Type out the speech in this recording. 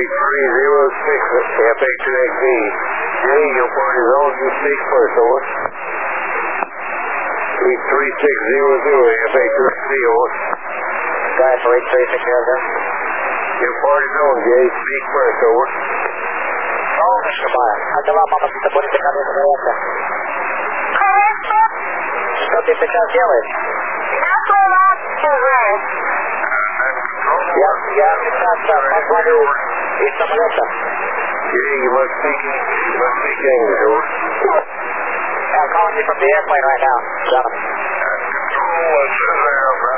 FA2XB. Jay, your part is on. You speak first, over. 3600, FA2XB, over. Guy for 83600. Your part is on, Jay. Speak first, over. Oh, Mr. Meyer. Adalah mama kita boleh tekan itu mereka. Seperti tekan jelek. Ya, kita sama pada itu mereka. Jay, you must speak English, over. I'm calling you from the airplane right now. Got him. Control,